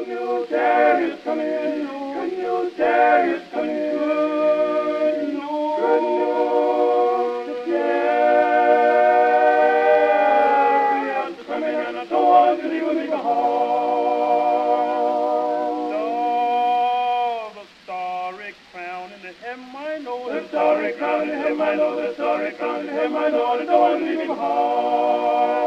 Good news, Daddy's coming. Good news, Daddy's coming. Good news, Daddy's coming, and I don't want to leave me behind. The starry crown in the hem I know, The starry crown in him I know, the starry crown in him I know, and I don't want to leave me behind.